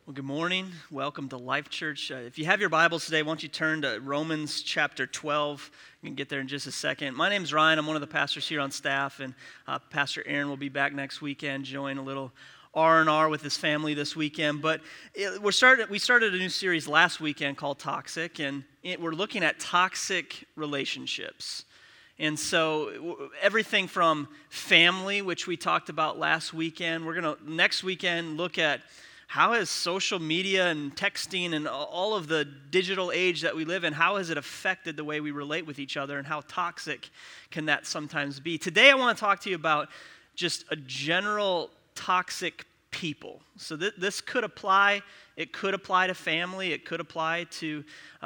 Well, good morning. Welcome to Life Church. If you have your Bibles today, why don't you turn to Romans chapter 12. You can get there in just a second. My name's Ryan. I'm one of the pastors here on staff, and Pastor Aaron will be back next weekend, join a little R&R with his family this weekend. But we started a new series last weekend called Toxic, and we're looking at toxic relationships. And so everything from family, which we talked about last weekend, we're going to next weekend look at how has social media and texting and all of the digital age that we live in, how has it affected the way we relate with each other, and how toxic can that sometimes be? Today I want to talk to you about just a general toxic people. So this could apply, it could apply to family, it could apply to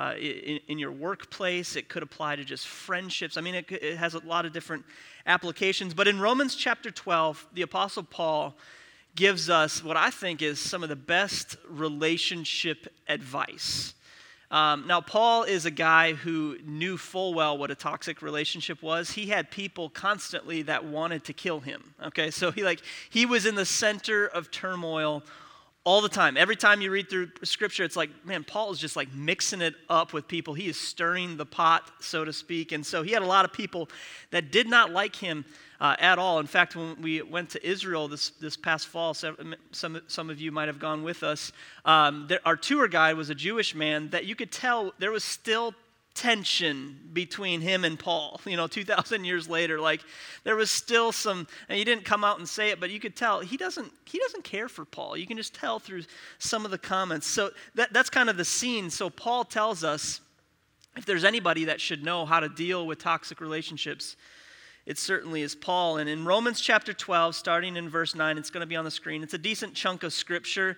in your workplace, it could apply to just friendships. I mean, it has a lot of different applications. But in Romans chapter 12, the Apostle Paul gives us what I think is some of the best relationship advice. Now, Paul is a guy who knew full well what a toxic relationship was. He had people constantly that wanted to kill him. Okay, so he was in the center of turmoil all the time. Every time you read through Scripture, it's like, man, Paul is just like mixing it up with people. He is stirring the pot, so to speak. And so he had a lot of people that did not like him at all. In fact, when we went to Israel this past fall, some of you might have gone with us. Our tour guide was a Jewish man that you could tell there was still tension between him and Paul. 2,000 years later, there was still some, and he didn't come out and say it, but you could tell he doesn't care for Paul. You can just tell through some of the comments. So that's kind of the scene. So Paul tells us if there's anybody that should know how to deal with toxic relationships, it certainly is Paul. And in Romans chapter 12, starting in verse 9, it's going to be on the screen. It's a decent chunk of Scripture.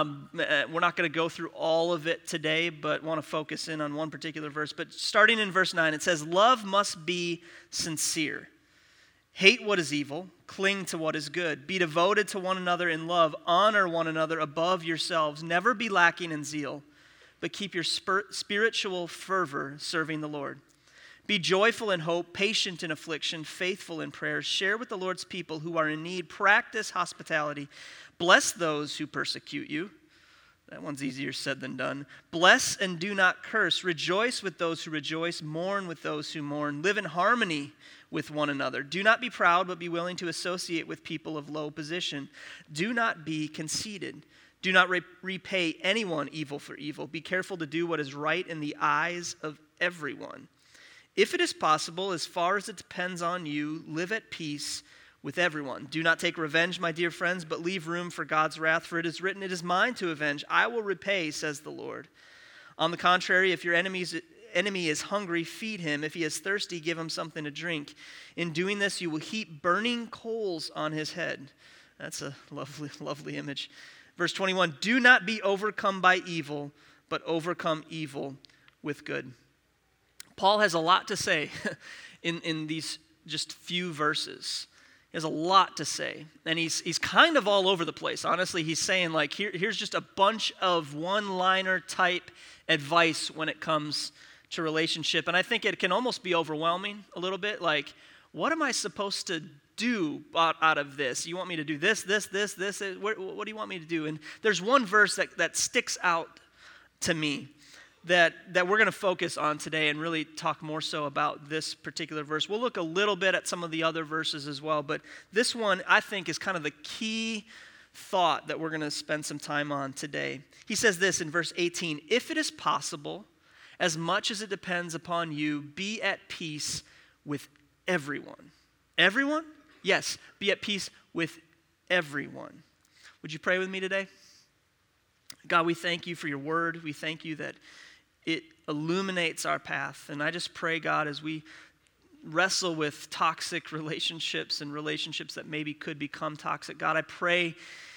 We're not going to go through all of it today, but want to focus in on one particular verse. But starting in verse 9, it says, "Love must be sincere. Hate what is evil. Cling to what is good. Be devoted to one another in love. Honor one another above yourselves. Never be lacking in zeal, but keep your spiritual fervor serving the Lord. Be joyful in hope, patient in affliction, faithful in prayer. Share with the Lord's people who are in need. Practice hospitality. Bless those who persecute you." That one's easier said than done. "Bless and do not curse. Rejoice with those who rejoice. Mourn with those who mourn. Live in harmony with one another. Do not be proud, but be willing to associate with people of low position. Do not be conceited. Do not repay anyone evil for evil. Be careful to do what is right in the eyes of everyone. If it is possible, as far as it depends on you, live at peace with everyone. Do not take revenge, my dear friends, but leave room for God's wrath, for it is written, 'It is mine to avenge. I will repay,' says the Lord. On the contrary, if your enemy is hungry, feed him. If he is thirsty, give him something to drink. In doing this, you will heap burning coals on his head." That's a lovely, lovely image. Verse 21, "Do not be overcome by evil, but overcome evil with good." Paul has a lot to say in these just few verses. He has a lot to say. And he's kind of all over the place. Honestly, he's saying here's just a bunch of one-liner type advice when it comes to relationship. And I think it can almost be overwhelming a little bit. What am I supposed to do out of this? You want me to do this? What do you want me to do? And there's one verse that sticks out to me that we're going to focus on today and really talk more so about this particular verse. We'll look a little bit at some of the other verses as well, but this one I think is kind of the key thought that we're going to spend some time on today. He says this in verse 18, "If it is possible, as much as it depends upon you, be at peace with everyone." Everyone? Yes, be at peace with everyone. Would you pray with me today? God, we thank you for your word. We thank you that it illuminates our path. And I just pray, God, as we wrestle with toxic relationships and relationships that maybe could become toxic, God, I pray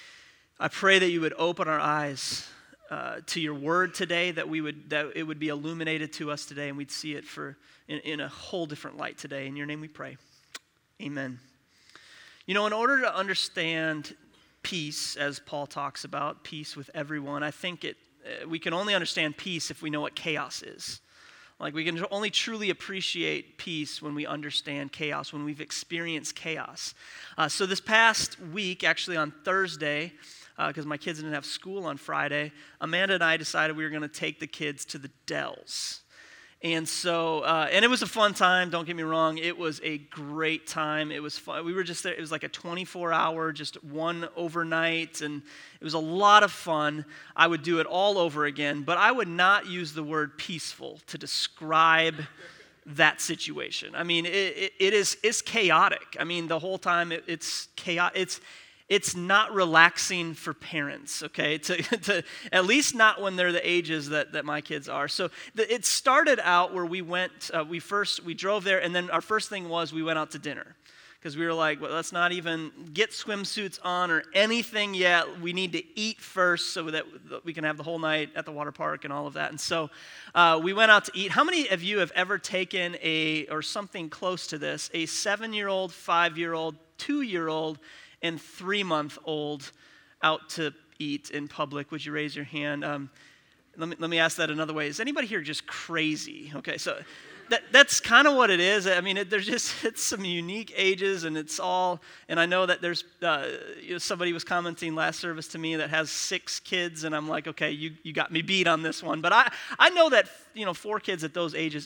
that you would open our eyes to your word today, that it would be illuminated to us today, and we'd see it in a whole different light today. In your name we pray. Amen. In order to understand peace, as Paul talks about, peace with everyone, I think we can only understand peace if we know what chaos is. We can only truly appreciate peace when we understand chaos, when we've experienced chaos. So this past week, actually on Thursday, because my kids didn't have school on Friday, Amanda and I decided we were going to take the kids to the Dells. And so, and it was a fun time, don't get me wrong. It was a great time. It was fun. We were just there. It was like a 24-hour, just one overnight, and it was a lot of fun. I would do it all over again, but I would not use the word peaceful to describe that situation. I mean, it's chaotic. I mean, the whole time it's chaotic. It's not relaxing for parents, okay? To at least not when they're the ages that my kids are. So it started out where we went. We drove there, and then our first thing was we went out to dinner because we were like, well, let's not even get swimsuits on or anything yet. We need to eat first so that we can have the whole night at the water park and all of that. And so we went out to eat. How many of you have ever taken or something close to this, a 7-year-old, 5-year-old, 2-year-old, and 3-month-old out to eat in public? Would you raise your hand? Let me ask that another way. Is anybody here just crazy? Okay, so that's kind of what it is. I mean, it's some unique ages, and it's all. And I know that there's somebody was commenting last service to me that has 6 kids, and I'm like, okay, you got me beat on this one. But I know that 4 kids at those ages,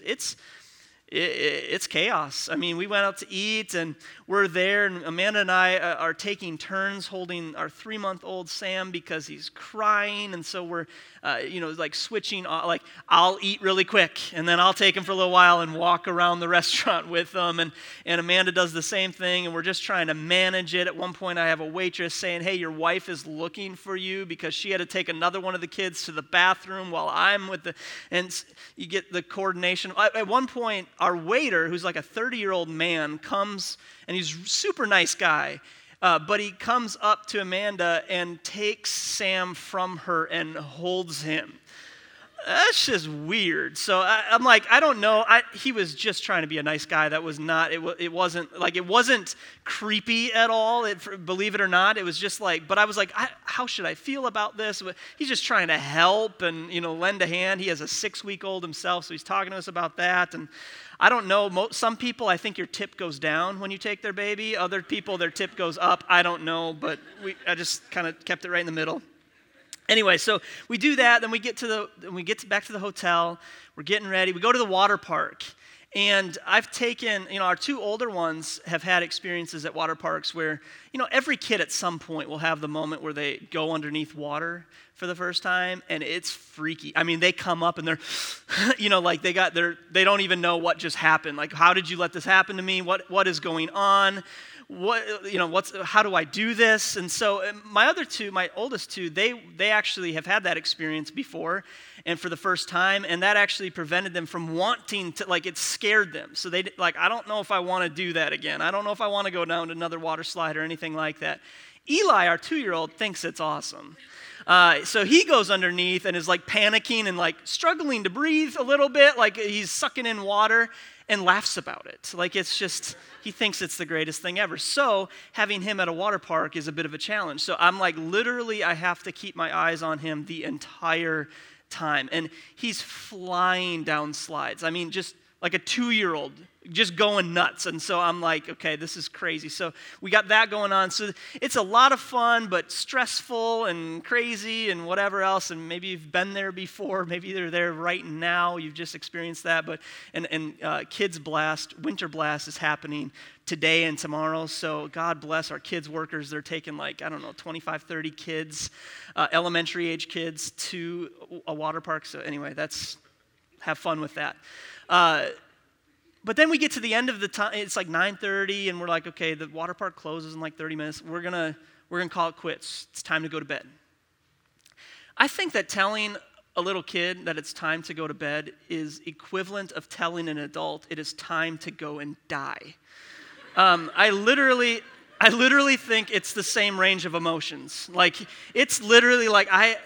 it's chaos. I mean, we went out to eat, and we're there, and Amanda and I are taking turns holding our 3-month-old Sam because he's crying, and so we're, like switching, like I'll eat really quick, and then I'll take him for a little while and walk around the restaurant with them, and Amanda does the same thing, and we're just trying to manage it. At one point, I have a waitress saying, hey, your wife is looking for you because she had to take another one of the kids to the bathroom while I'm and you get the coordination. At one point, our waiter, who's like a 30-year-old man, comes, and he's a super nice guy, but he comes up to Amanda and takes Sam from her and holds him. That's just weird. So I'm like, I don't know. He was just trying to be a nice guy. That was not, it wasn't creepy at all, believe it or not. It was just like, but I was like, how should I feel about this? He's just trying to help and, lend a hand. He has a 6-week-old himself, so he's talking to us about that. And I don't know. Some people, I think your tip goes down when you take their baby. Other people, their tip goes up. I don't know, but I just kind of kept it right in the middle. Anyway, so we do that, then we get back to the hotel, we're getting ready, we go to the water park, and I've taken, our 2 older ones have had experiences at water parks where, every kid at some point will have the moment where they go underneath water for the first time, and it's freaky. I mean, they come up and they're, like they don't even know what just happened. Like, how did you let this happen to me? What is going on? How do I do this? And so my oldest 2, they actually have had that experience before and for the first time, and that actually prevented them from wanting to, it scared them. So they, I don't know if I want to do that again. I don't know if I want to go down to another water slide or anything like that. Eli, our 2-year-old, thinks it's awesome. So he goes underneath and is panicking and struggling to breathe a little bit, like he's sucking in water, and laughs about it. It's just, he thinks it's the greatest thing ever. So having him at a water park is a bit of a challenge. So I'm literally, I have to keep my eyes on him the entire time. And he's flying down slides. I mean, just like a 2-year-old, just going nuts. And so I'm like, okay, this is crazy. So we got that going on. So it's a lot of fun, but stressful and crazy and whatever else. And maybe you've been there before. Maybe they're there right now. You've just experienced that. But and Kids Blast, Winter Blast is happening today and tomorrow. So God bless our kids workers. They're taking 25, 30 kids, elementary age kids to a water park. So anyway, have fun with that. But then we get to the end of the time, it's 9:30, and we're like, okay, the water park closes in 30 minutes. We're gonna call it quits. It's time to go to bed. I think that telling a little kid that it's time to go to bed is equivalent of telling an adult it is time to go and die. I literally think it's the same range of emotions. It's literally I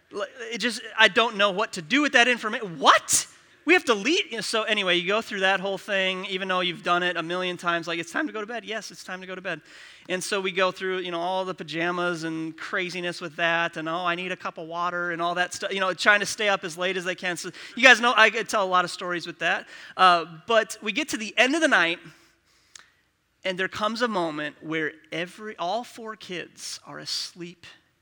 don't know what to do with that information. What? We have to leave. So anyway, you go through that whole thing, even though you've done it a million times, it's time to go to bed. Yes, it's time to go to bed. And so we go through, all the pajamas and craziness with that, and I need a cup of water and all that stuff, trying to stay up as late as they can. So you guys know I could tell a lot of stories with that. But we get to the end of the night, and there comes a moment where all 4 kids are asleep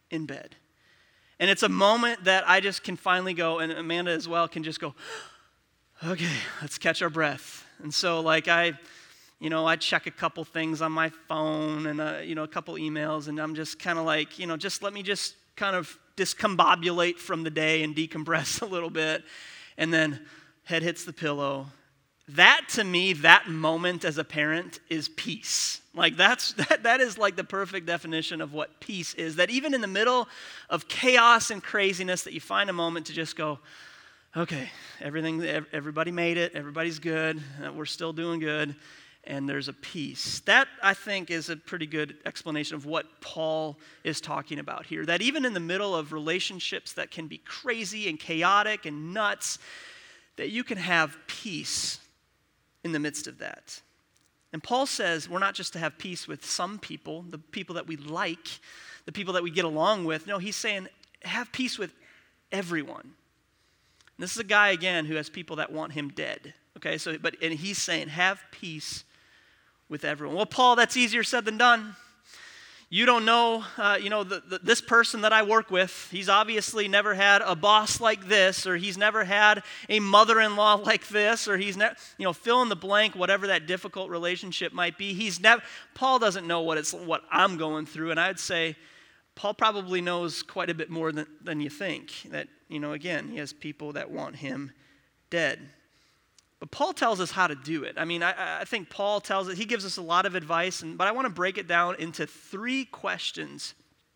in bed. And it's a moment that I just can finally go, and Amanda as well can just go, okay, let's catch our breath. And so like I check a couple things on my phone and, a couple emails, and I'm just kind of like, just let me just kind of discombobulate from the day and decompress a little bit. And then head hits the pillow. That, to me, that moment as a parent is peace. Like that is like the perfect definition of what peace is. That even in the middle of chaos and craziness, that you find a moment to just go, okay, everybody made it, everybody's good, we're still doing good, and there's a peace. That, I think, is a pretty good explanation of what Paul is talking about here. That even in the middle of relationships that can be crazy and chaotic and nuts, that you can have peace in the midst of that. And Paul says we're not just to have peace with some people, the people that we like, the people that we get along with. No, he's saying have peace with everyone. And this is a guy, again, who has people that want him dead. Okay, and he's saying have peace with everyone. Well, Paul, that's easier said than done. You don't know, this person that I work with, he's obviously never had a boss like this, or he's never had a mother-in-law like this, or he's never, fill in the blank, whatever that difficult relationship might be. Paul doesn't know what I'm going through, and I'd say Paul probably knows quite a bit more than you think. That, again, he has people that want him dead. But Paul tells us how to do it. I mean, I think Paul tells us, he gives us a lot of advice, but I want to break it down into 3 questions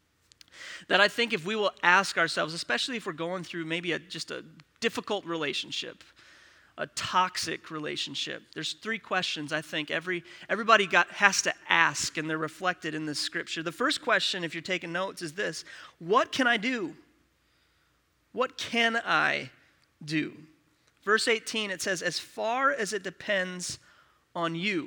that I think if we will ask ourselves, especially if we're going through maybe just a difficult relationship, a toxic relationship. There's 3 questions I think everybody has to ask, and they're reflected in this scripture. The first question, if you're taking notes, is this: what can I do? What can I do? Verse 18, it says, as far as it depends on you.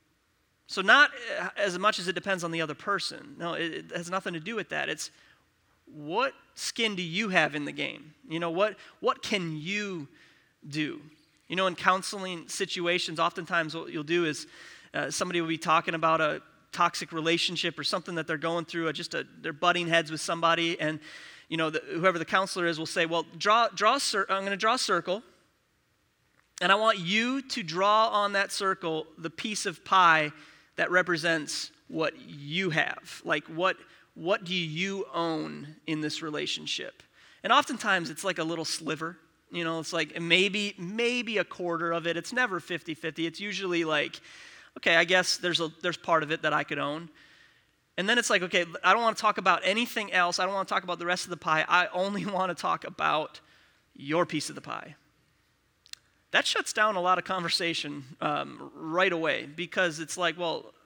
So not as much as it depends on the other person. No, it has nothing to do with that. It's what skin do you have in the game? What can you do? In counseling situations, oftentimes what you'll do is somebody will be talking about a toxic relationship or something that they're going through, they're butting heads with somebody, and whoever the counselor is will say, well, I'm going to draw a circle. And I want you to draw on that circle the piece of pie that represents what you have. Like, what do you own in this relationship? And oftentimes, it's like a little sliver. It's like maybe a quarter of it. It's never 50-50. It's usually like, okay, I guess there's part of it that I could own. And then it's like, okay, I don't want to talk about anything else. I don't want to talk about the rest of the pie. I only want to talk about your piece of the pie. That shuts down a lot of conversation right away, because it's like,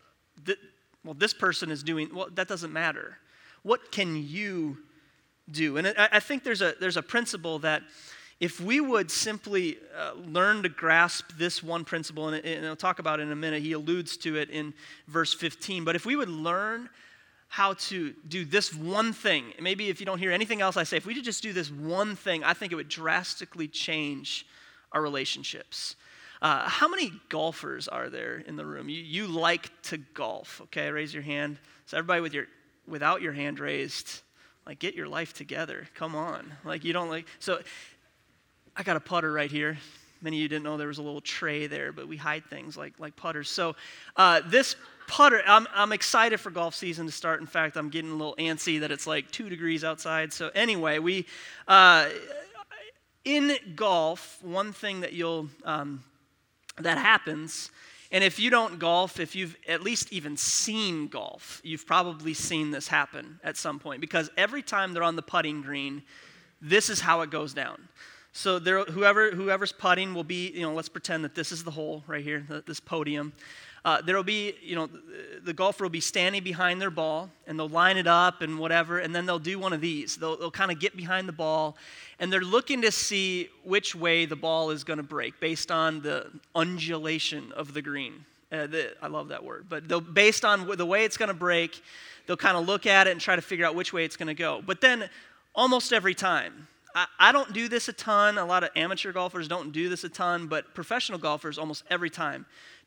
this person is doing, that doesn't matter. What can you do? And I think there's a principle that if we would simply learn to grasp this one principle, and I'll talk about it in a minute, he alludes to it in verse 15, but if we would learn how to do this one thing, maybe if you don't hear anything else I say, if we could just do this one thing, I think it would drastically change our relationships. How many golfers are there in the room? You like to golf, okay? Raise your hand. So everybody without your hand raised, like, get your life together. Come on. Like, you don't like, so I got a putter right here. Many of you didn't know there was a little tray there, but we hide things like putters. So this putter, I'm excited for golf season to start. In fact, I'm getting a little antsy that it's like 2 degrees outside. So anyway, in golf, one thing that that happens, and if you don't golf, if you've at least even seen golf, you've probably seen this happen at some point, because every time they're on the putting green, this is how it goes down. So whoever's putting will be, let's pretend that this is the hole right here, this podium. There'll be, the golfer will be standing behind their ball, and they'll line it up and whatever, and then they'll do one of these. They'll kind of get behind the ball, and they're looking to see which way the ball is going to break based on the undulation of the green. I love that word. But based on the way it's going to break, they'll kind of look at it and try to figure out which way it's going to go. But then almost every time, I don't do this a ton. A lot of amateur golfers don't do this a ton, but professional golfers almost every time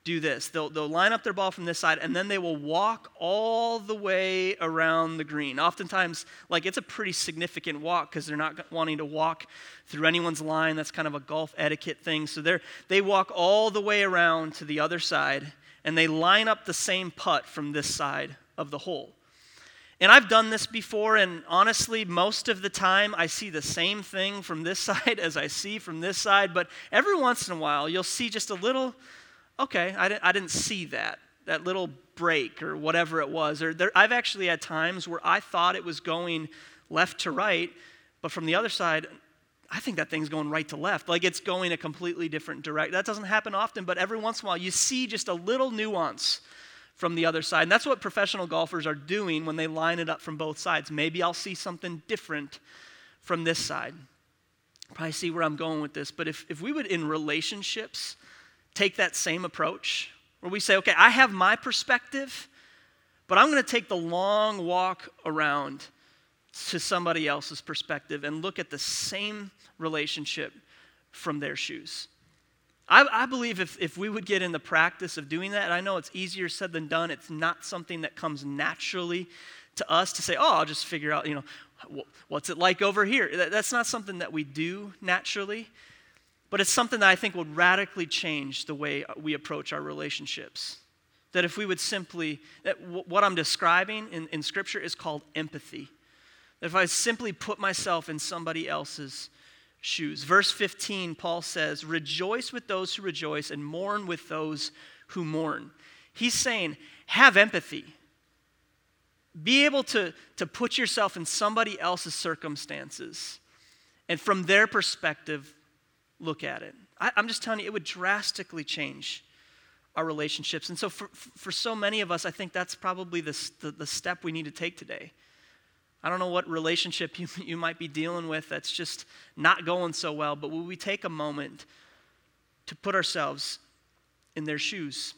do this. They'll line up their ball from this side, and then they will walk all the way around the green. Oftentimes, like, it's a pretty significant walk because they're not wanting to walk through anyone's line. That's kind of a golf etiquette thing. So they walk all the way around to the other side, and they line up the same putt from this side of the hole. And I've done this before, and honestly, most of the time, I see the same thing from this side as I see from this side, but every once in a while, you'll see just a little, okay, I didn't see that little break or whatever it was. I've actually had times where I thought it was going left to right, but from the other side, I think that thing's going right to left. Like, it's going a completely different direction. That doesn't happen often, but every once in a while, you see just a little nuance from the other side. And that's what professional golfers are doing when they line it up from both sides. Maybe I'll see something different from this side. Probably see where I'm going with this. But if we would, in relationships, take that same approach, where we say, okay, I have my perspective, but I'm going to take the long walk around to somebody else's perspective and look at the same relationship from their shoes. I believe if we would get in the practice of doing that, and I know it's easier said than done, it's not something that comes naturally to us to say, oh, I'll just figure out, what's it like over here? That's not something that we do naturally, but it's something that I think would radically change the way we approach our relationships. That if we would what I'm describing in Scripture is called empathy. That if I simply put myself in somebody else's shoes. Verse 15, Paul says, rejoice with those who rejoice and mourn with those who mourn. He's saying, have empathy. Be able to put yourself in somebody else's circumstances and from their perspective, look at it. I'm just telling you, it would drastically change our relationships. And so for so many of us, I think that's probably the step we need to take today. I don't know what relationship you might be dealing with that's just not going so well, but will we take a moment to put ourselves in their shoes?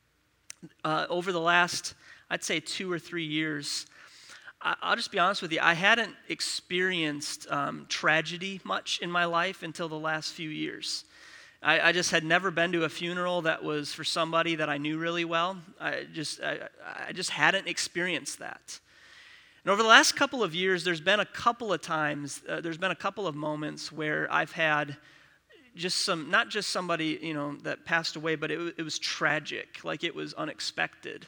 Over the last, I'd say 2 or 3 years, I'll just be honest with you, I hadn't experienced tragedy much in my life until the last few years. I just had never been to a funeral that was for somebody that I knew really well. I just hadn't experienced that. And over the last couple of years, there's been a couple of times, there's been a couple of moments where I've had just not just somebody, that passed away, but it was tragic, like it was unexpected.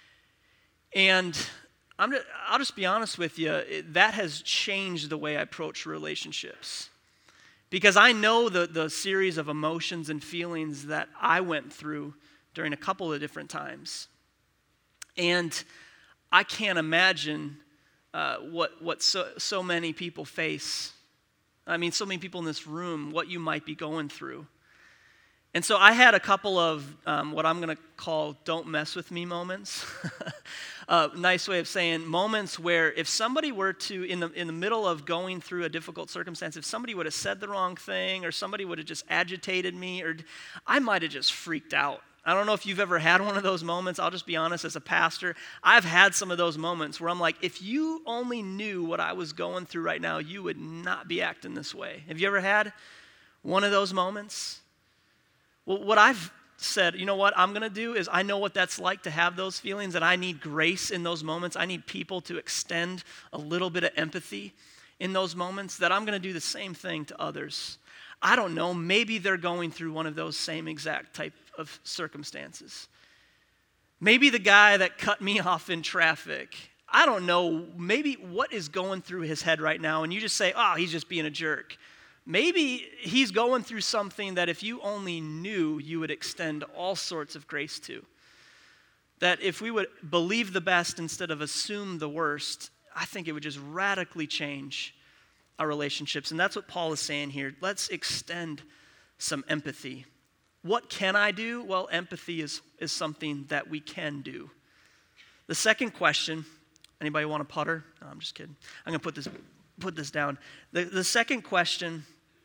And I'll just be honest with you, that has changed the way I approach relationships. Because I know the series of emotions and feelings that I went through during a couple of different times. And I can't imagine what so many people face. I mean, so many people in this room, what you might be going through. And so I had a couple of what I'm going to call don't mess with me moments. Nice way of saying moments where if somebody were to, in the middle of going through a difficult circumstance, if somebody would have said the wrong thing or somebody would have just agitated me, or I might have just freaked out. I don't know if you've ever had one of those moments. I'll just be honest, as a pastor, I've had some of those moments where I'm like, if you only knew what I was going through right now, you would not be acting this way. Have you ever had one of those moments? Well, what I've said, you know what I'm going to do is I know what that's like to have those feelings, and I need grace in those moments. I need people to extend a little bit of empathy in those moments, that I'm going to do the same thing to others. I don't know, maybe they're going through one of those same exact type of circumstances. Maybe the guy that cut me off in traffic, I don't know, maybe what is going through his head right now, and you just say, oh, he's just being a jerk. Maybe he's going through something that if you only knew, you would extend all sorts of grace to. That if we would believe the best instead of assume the worst, I think it would just radically change our relationships. And that's what Paul is saying here. Let's extend some empathy. What can I do? Well, empathy is something that we can do. The second question, anybody want a putter? No, I'm just kidding. I'm going to put this down. The second question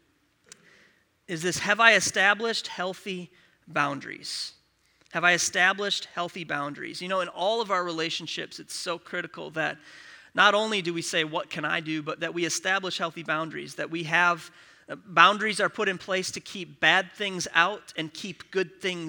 is this: have I established healthy boundaries? Have I established healthy boundaries? In all of our relationships, it's so critical that not only do we say, what can I do, but that we establish healthy boundaries, that we have boundaries are put in place to keep bad things out and keep good things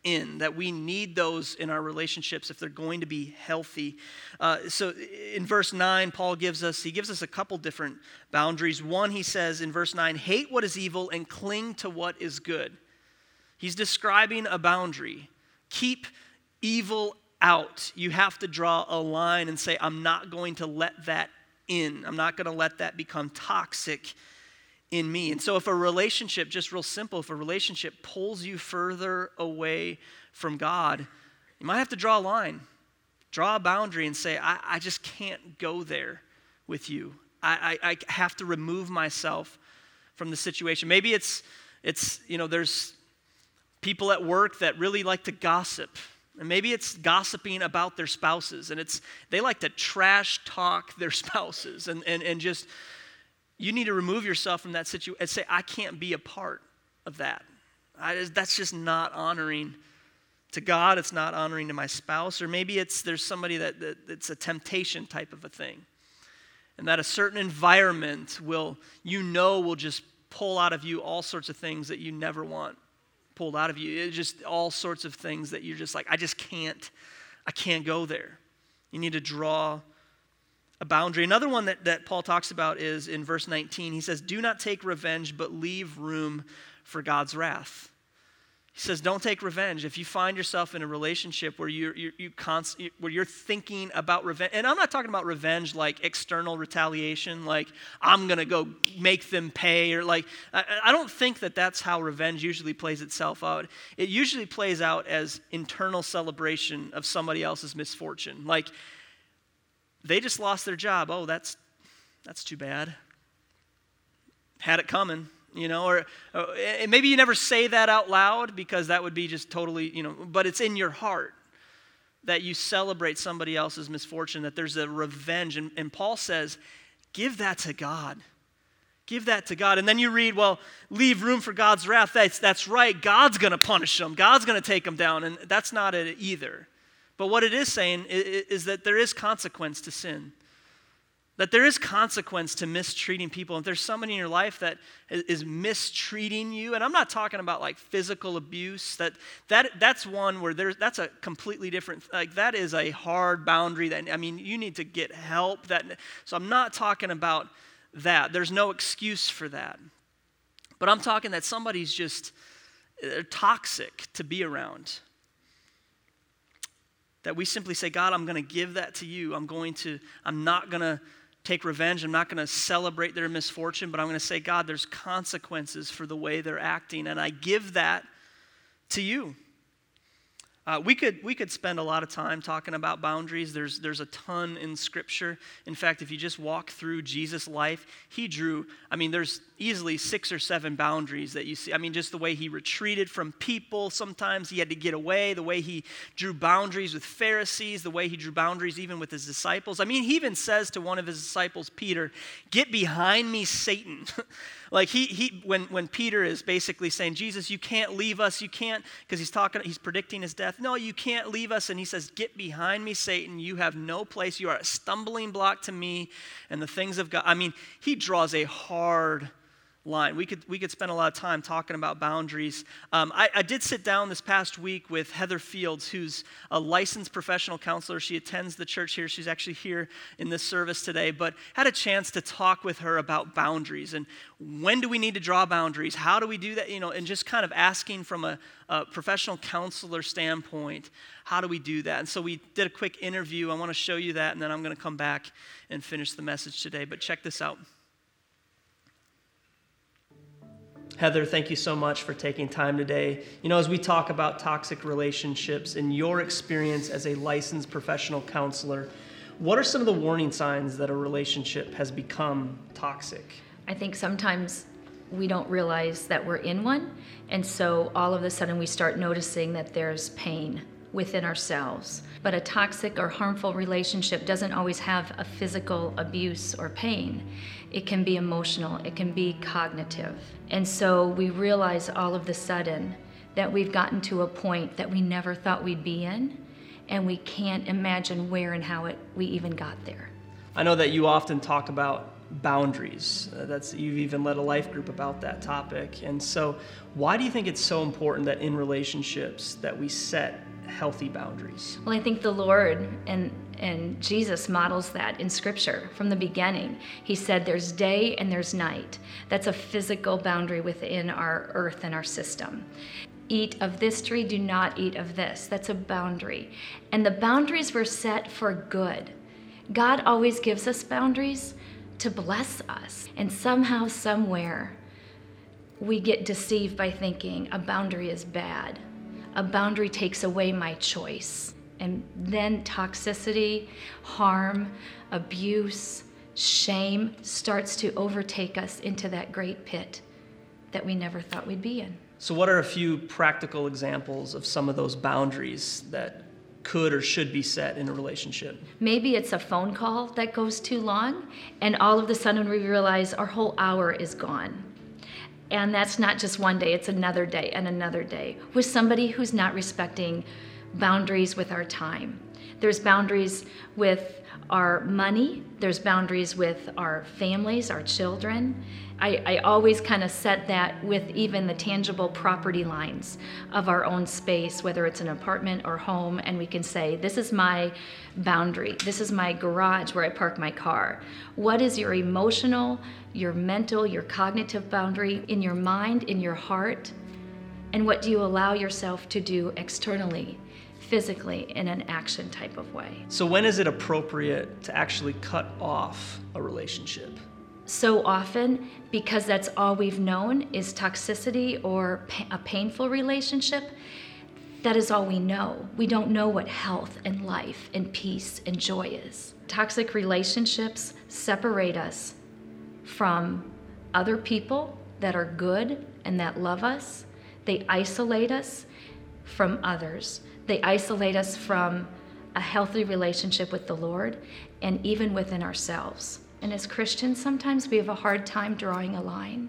in, that we need those in our relationships if they're going to be healthy. So in verse 9, Paul gives us a couple different boundaries. One, he says in verse 9, hate what is evil and cling to what is good. He's describing a boundary. Keep evil out. You have to draw a line and say, I'm not going to let that in. I'm not going to let that become toxic in me. And so if a relationship, just real simple, if a relationship pulls you further away from God, you might have to draw a line, draw a boundary and say, I just can't go there with you. I have to remove myself from the situation. Maybe it's there's people at work that really like to gossip. And maybe it's gossiping about their spouses, and they like to trash talk their spouses, and just, you need to remove yourself from that situation and say, I can't be a part of that. That's just not honoring to God. It's not honoring to my spouse. Or maybe there's somebody that it's a temptation type of a thing, and that a certain environment will just pull out of you all sorts of things that you never want pulled out of you. It's just all sorts of things that you're just like, I can't go there. You need to draw a boundary. Another one that Paul talks about is in verse 19. He says, do not take revenge, but leave room for God's wrath. He says, don't take revenge. If you find yourself in a relationship where you're thinking about revenge, and I'm not talking about revenge like external retaliation, like I'm going to go make them pay, or like, I don't think that's how revenge usually plays itself out. It usually plays out as internal celebration of somebody else's misfortune. Like, they just lost their job. Oh, that's too bad. Had it coming. Or maybe you never say that out loud because that would be just totally, but it's in your heart that you celebrate somebody else's misfortune, that there's a revenge. And Paul says, give that to God. Give that to God. And then you read, well, leave room for God's wrath. That's right. God's going to punish them. God's going to take them down. And that's not it either. But what it is saying is that there is consequence to sin. That there is consequence to mistreating people. If there's somebody in your life that is mistreating you, and I'm not talking about like physical abuse, that's one where that's a completely different, like that is a hard boundary you need to get help. So I'm not talking about that. There's no excuse for that. But I'm talking that somebody's just, they're toxic to be around. That we simply say, God, I'm going to give that to you. I'm not going to take revenge. I'm not going to celebrate their misfortune, but I'm going to say, God, there's consequences for the way they're acting, and I give that to you. We could spend a lot of time talking about boundaries. There's a ton in Scripture. In fact, if you just walk through Jesus' life, he drew, there's easily 6 or 7 boundaries that you see. Just the way he retreated from people. Sometimes he had to get away. The way he drew boundaries with Pharisees. The way he drew boundaries even with his disciples. He even says to one of his disciples, Peter, get behind me, Satan. Like when Peter is basically saying, Jesus, you can't leave us. You can't, because he's predicting his death. No, you can't leave us. And he says, get behind me, Satan. You have no place. You are a stumbling block to me and the things of God. He draws a hard line. We could spend a lot of time talking about boundaries. I did sit down this past week with Heather Fields, who's a licensed professional counselor. She attends the church here. She's actually here in this service today, but had a chance to talk with her about boundaries and when do we need to draw boundaries? How do we do that? And just kind of asking from a professional counselor standpoint, how do we do that? And so we did a quick interview. I want to show you that, and then I'm going to come back and finish the message today. But check this out. Heather, thank you so much for taking time today. As we talk about toxic relationships, in your experience as a licensed professional counselor, what are some of the warning signs that a relationship has become toxic? I think sometimes we don't realize that we're in one, and so all of a sudden we start noticing that there's pain within ourselves. But a toxic or harmful relationship doesn't always have a physical abuse or pain. It can be emotional, it can be cognitive. And so we realize all of a sudden that we've gotten to a point that we never thought we'd be in, and we can't imagine where and how we even got there. I know that you often talk about boundaries. You've even led a life group about that topic. And so why do you think it's so important that in relationships that we set healthy boundaries? Well, I think the Lord and Jesus models that in Scripture from the beginning. He said there's day and there's night. That's a physical boundary within our earth and our system. Eat of this tree, do not eat of this. That's a boundary. And the boundaries were set for good. God always gives us boundaries to bless us. And somehow, somewhere, we get deceived by thinking a boundary is bad. A boundary takes away my choice. And then toxicity, harm, abuse, shame starts to overtake us into that great pit that we never thought we'd be in. So what are a few practical examples of some of those boundaries that could or should be set in a relationship? Maybe it's a phone call that goes too long, and all of a sudden we realize our whole hour is gone. And that's not just one day, it's another day and another day with somebody who's not respecting boundaries with our time. There's boundaries with our money, there's boundaries with our families, our children. I always kind of set that with even the tangible property lines of our own space, whether it's an apartment or home, and we can say, this is my boundary, this is my garage where I park my car. What is your emotional, your mental, your cognitive boundary in your mind, in your heart? And what do you allow yourself to do externally, physically, in an action type of way? So when is it appropriate to actually cut off a relationship? So often, because that's all we've known is toxicity or a painful relationship, that is all we know. We don't know what health and life and peace and joy is. Toxic relationships separate us from other people that are good and that love us. They isolate us from others. They isolate us from a healthy relationship with the Lord and even within ourselves. And as Christians, sometimes we have a hard time drawing a line.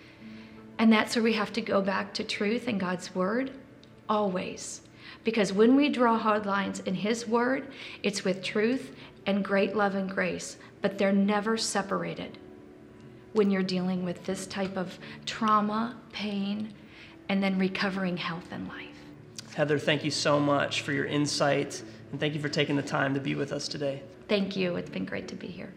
And that's where we have to go back to truth and God's word, always. Because when we draw hard lines in His word, it's with truth and great love and grace, but they're never separated when you're dealing with this type of trauma, pain, and then recovering health and life. Heather, thank you so much for your insight, and thank you for taking the time to be with us today. Thank you. It's been great to be here.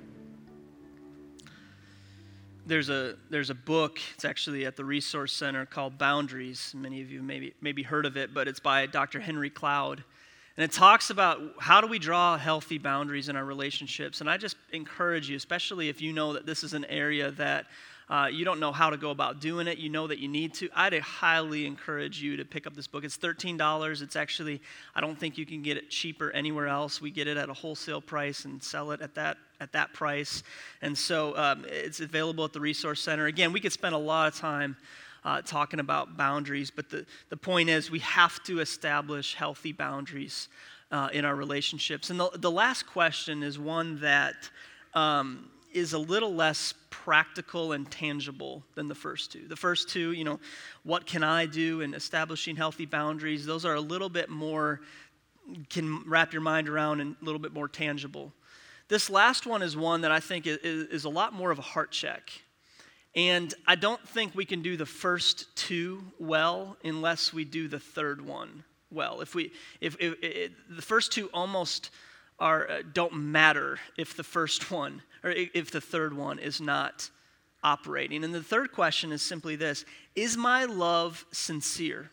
There's a book, it's actually at the Resource Center, called Boundaries. Many of you maybe heard of it, but it's by Dr. Henry Cloud. And it talks about how do we draw healthy boundaries in our relationships. And I just encourage you, especially if you know that this is an area that you don't know how to go about doing it, you know that you need to, I'd highly encourage you to pick up this book. It's $13. It's actually, I don't think you can get it cheaper anywhere else. We get it at a wholesale price and sell it at that price. And so it's available at the Resource Center. Again, we could spend a lot of time talking about boundaries, but the point is we have to establish healthy boundaries in our relationships. And the last question is one that is a little less practical and tangible than the first two. The first two, what can I do in establishing healthy boundaries? Those are a little bit more, can wrap your mind around, and a little bit more tangible. This last one is one that I think is a lot more of a heart check. And I don't think we can do the first two well unless we do the third one well. If the first two almost don't matter if the first one or if the third one is not operating. And the third question is simply this: is my love sincere?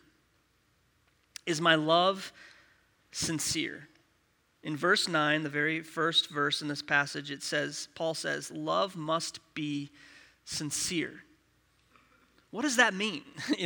Is my love sincere? In verse 9, the very first verse in this passage, Paul says, love must be sincere. What does that mean?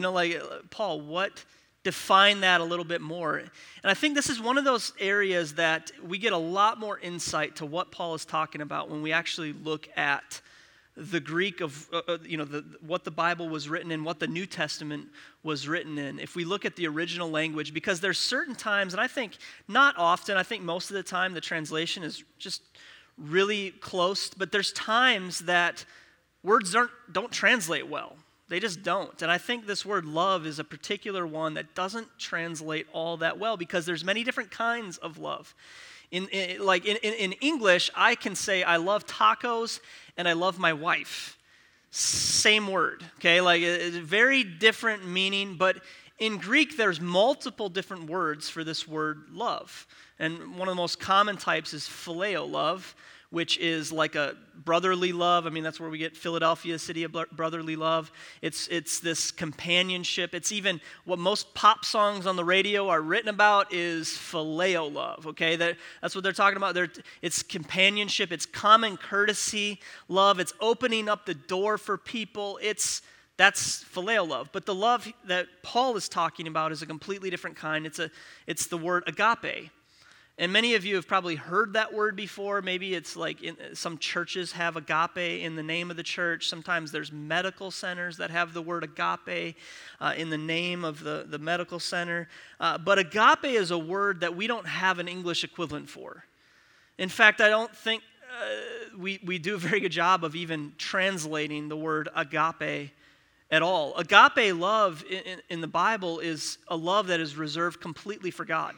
Paul, define that a little bit more. And I think this is one of those areas that we get a lot more insight to what Paul is talking about when we actually look at the Greek of, what the Bible was written in, what the New Testament was written in. If we look at the original language, because there's certain times, and I think not often, I think most of the time the translation is just really close, but there's times that words don't translate well. They just don't. And I think this word love is a particular one that doesn't translate all that well because there's many different kinds of love. In English, I can say I love tacos and I love my wife. Same word, okay? Like it's a very different meaning, but in Greek, there's multiple different words for this word love. And one of the most common types is phileo love, which is like a brotherly love. I mean, that's where we get Philadelphia, city of brotherly love. It's this companionship. It's even what most pop songs on the radio are written about is phileo love, okay? That's what they're talking about. It's companionship. It's common courtesy love. It's opening up the door for people. That's phileo love. But the love that Paul is talking about is a completely different kind. It's the word agape. And many of you have probably heard that word before. Maybe it's like some churches have agape in the name of the church. Sometimes there's medical centers that have the word agape in the name of the medical center. But agape is a word that we don't have an English equivalent for. In fact, I don't think we do a very good job of even translating the word agape at all. Agape love in the Bible is a love that is reserved completely for God.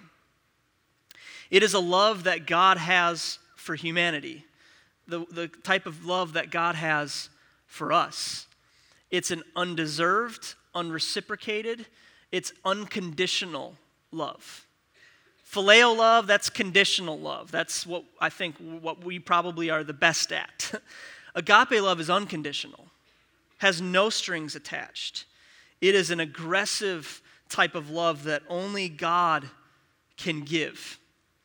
It is a love that God has for humanity, the type of love that God has for us. It's an undeserved, unreciprocated, it's unconditional love. Phileo love, that's conditional love. That's what I think what we probably are the best at. Agape love is unconditional, has no strings attached. It is an aggressive type of love that only God can give.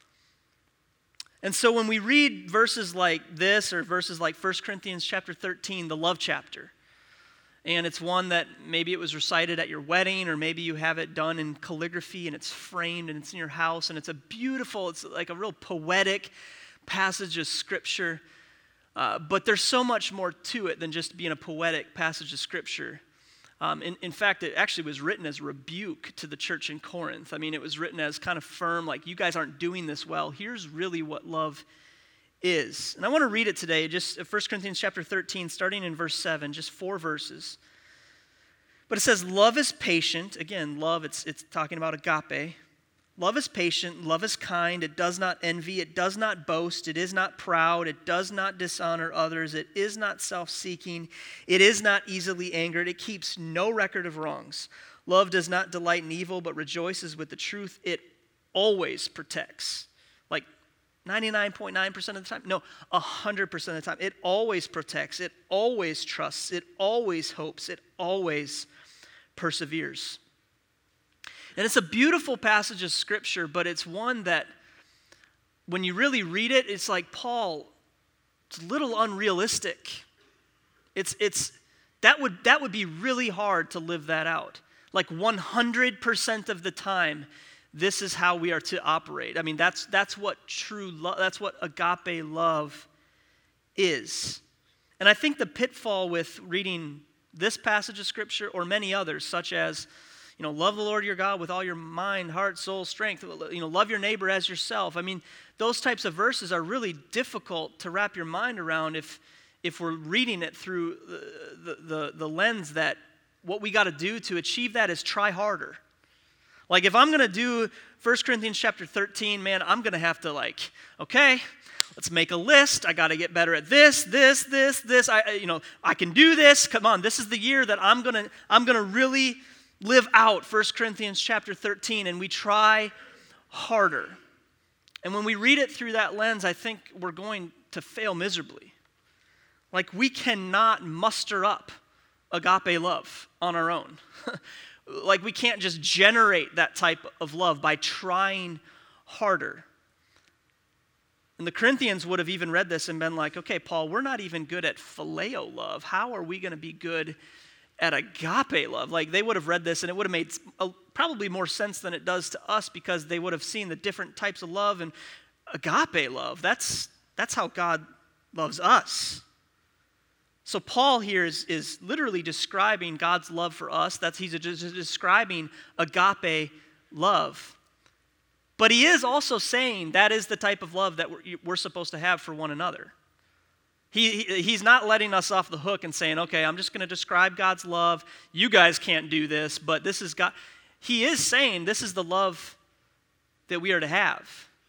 And so when we read verses like this or verses like 1 Corinthians chapter 13, the love chapter, and it's one that maybe it was recited at your wedding or maybe you have it done in calligraphy and it's framed and it's in your house and it's like a real poetic passage of Scripture. But there's so much more to it than just being a poetic passage of Scripture. In fact, it actually was written as rebuke to the church in Corinth. I mean, it was written as kind of firm, like, you guys aren't doing this well. Here's really what love is. And I want to read it today, just 1 Corinthians chapter 13, starting in verse 7, just 4 verses. But it says, love is patient. Again, love, it's talking about agape. Love is patient, love is kind, it does not envy, it does not boast, it is not proud, it does not dishonor others, it is not self-seeking, it is not easily angered, it keeps no record of wrongs. Love does not delight in evil, but rejoices with the truth. It always protects. Like 99.9% of the time? No, 100% of the time. It always protects, it always trusts, it always hopes, it always perseveres. And it's a beautiful passage of Scripture, but it's one that when you really read it, it's like, Paul, it's a little unrealistic. That would be really hard to live that out. Like 100% of the time, this is how we are to operate. I mean, that's what true love, that's what agape love is. And I think the pitfall with reading this passage of Scripture or many others, such as, love the Lord your God with all your mind, heart, soul, strength. Love your neighbor as yourself. I mean, those types of verses are really difficult to wrap your mind around if we're reading it through the lens that what we got to do to achieve that is try harder. Like if I'm going to do 1 Corinthians chapter 13, man, I'm going to have to okay, let's make a list. I got to get better at this. I can do this. Come on, this is the year that I'm going to really live out 1 Corinthians chapter 13, and we try harder. And when we read it through that lens, I think we're going to fail miserably. Like we cannot muster up agape love on our own. Like we can't just generate that type of love by trying harder. And the Corinthians would have even read this and been like, okay, Paul, we're not even good at phileo love. How are we going to be good at agape love? Like they would have read this and it would have made probably more sense than it does to us because they would have seen the different types of love. And agape love, that's how God loves us. So Paul here is literally describing God's love for us. He's just describing agape love. But he is also saying that is the type of love that we're supposed to have for one another. He's not letting us off the hook and saying, okay, I'm just going to describe God's love. You guys can't do this, but this is God. He is saying this is the love that we are to have.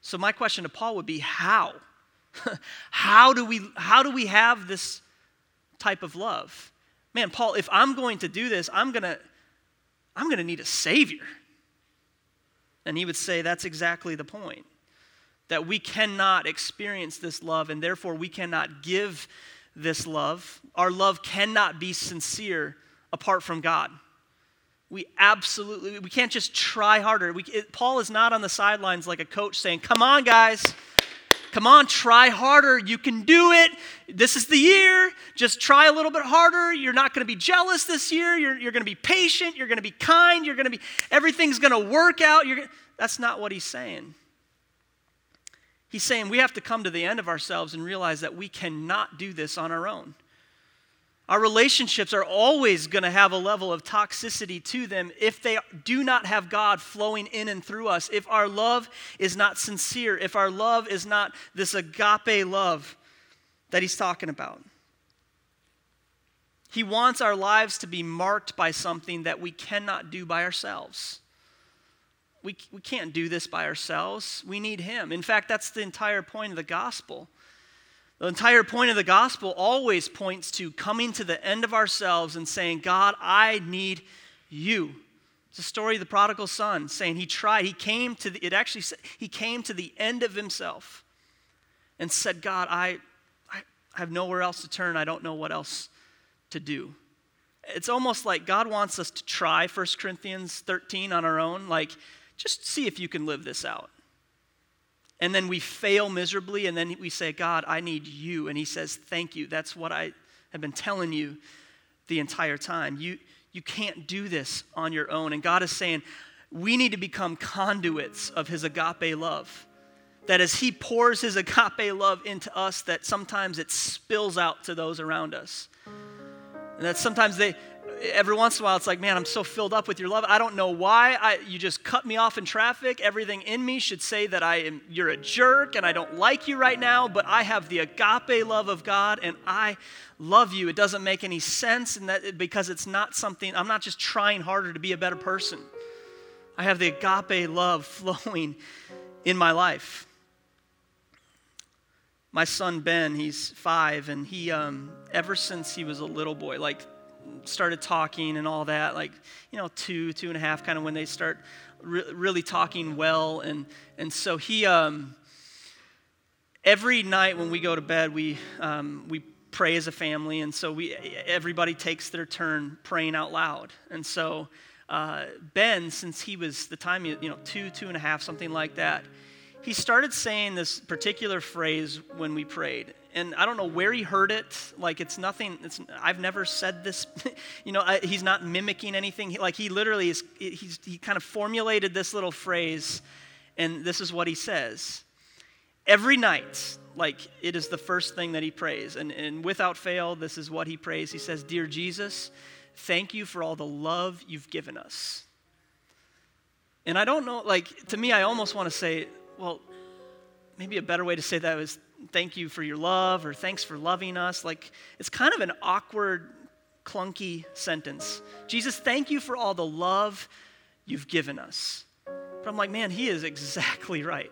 So my question to Paul would be, how? How do we have this type of love? Man, Paul, if I'm going to do this, I'm gonna need a Savior. And he would say that's exactly the point. That we cannot experience this love, and therefore we cannot give this love. Our love cannot be sincere apart from God. We can't just try harder. Paul is not on the sidelines like a coach saying, come on, guys. Come on, try harder. You can do it. This is the year. Just try a little bit harder. You're not going to be jealous this year. You're going to be patient. You're going to be kind. Everything's going to work out. That's not what he's saying. He's saying we have to come to the end of ourselves and realize that we cannot do this on our own. Our relationships are always going to have a level of toxicity to them if they do not have God flowing in and through us, if our love is not sincere, if our love is not this agape love that he's talking about. He wants our lives to be marked by something that we cannot do by ourselves. We can't do this by ourselves. We need him. In fact, that's the entire point of the gospel. The entire point of the gospel always points to coming to the end of ourselves and saying, God, I need you. It's the story of the prodigal son saying he tried. He came to the end of himself and said, God, I have nowhere else to turn. I don't know what else to do. It's almost like God wants us to try 1 Corinthians 13 on our own. Like, just see if you can live this out. And then we fail miserably, and then we say, God, I need you. And he says, thank you. That's what I have been telling you the entire time. You can't do this on your own. And God is saying, we need to become conduits of his agape love. That as he pours his agape love into us, that sometimes it spills out to those around us. And that sometimes every once in a while, it's like, man, I'm so filled up with your love. I don't know why. You just cut me off in traffic. Everything in me should say that you're a jerk and I don't like you right now, but I have the agape love of God and I love you. It doesn't make any sense because it's not something, I'm not just trying harder to be a better person. I have the agape love flowing in my life. My son Ben, he's 5, and he, ever since he was a little boy, started talking and all that, 2.5, kind of when they start really talking well. And so he, every night when we go to bed, we pray as a family. And so everybody takes their turn praying out loud. And so Ben, since he was the time, 2.5, something like that, he started saying this particular phrase when we prayed. And I don't know where he heard it. I've never said this. He's not mimicking anything. He literally he kind of formulated this little phrase, and this is what he says. Every night, it is the first thing that he prays. And without fail, this is what he prays. He says, Dear Jesus, thank you for all the love you've given us. And I don't know, to me, I almost want to say, well, maybe a better way to say that is thank you for your love or thanks for loving us. It's kind of an awkward, clunky sentence. Jesus, thank you for all the love you've given us. But I'm like, man, he is exactly right.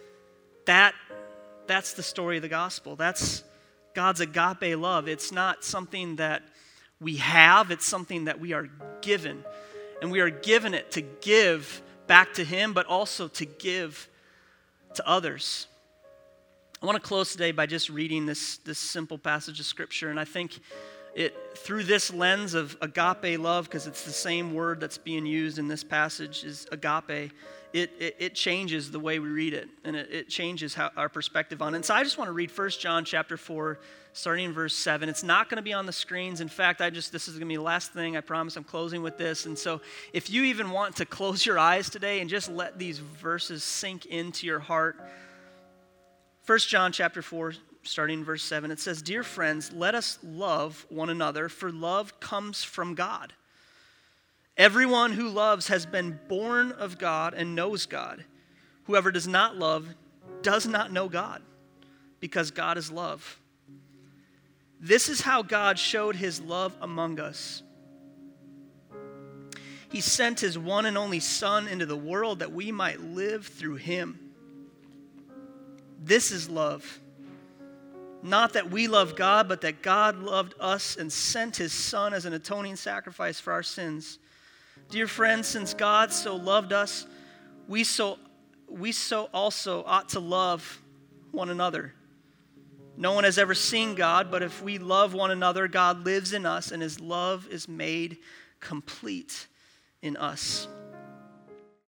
That's the story of the gospel. That's God's agape love. It's not something that we have. It's something that we are given. And we are given it to give back to him, but also to give to others. I want to close today by just reading this simple passage of Scripture, and I think through this lens of agape love, because it's the same word that's being used in this passage is agape, it changes the way we read it, and it changes our perspective on it. And so I just want to read 1 John chapter 4, starting in verse 7. It's not going to be on the screens. In fact, this is going to be the last thing. I promise I'm closing with this. And so if you even want to close your eyes today and just let these verses sink into your heart. 1 John chapter 4, starting in verse 7, it says, Dear friends, let us love one another, for love comes from God. Everyone who loves has been born of God and knows God. Whoever does not love does not know God, because God is love. This is how God showed his love among us. He sent his one and only Son into the world that we might live through him. This is love. Not that we love God, but that God loved us and sent his Son as an atoning sacrifice for our sins. Dear friends, since God so loved us, we so also ought to love one another. No one has ever seen God, but if we love one another, God lives in us, and his love is made complete in us.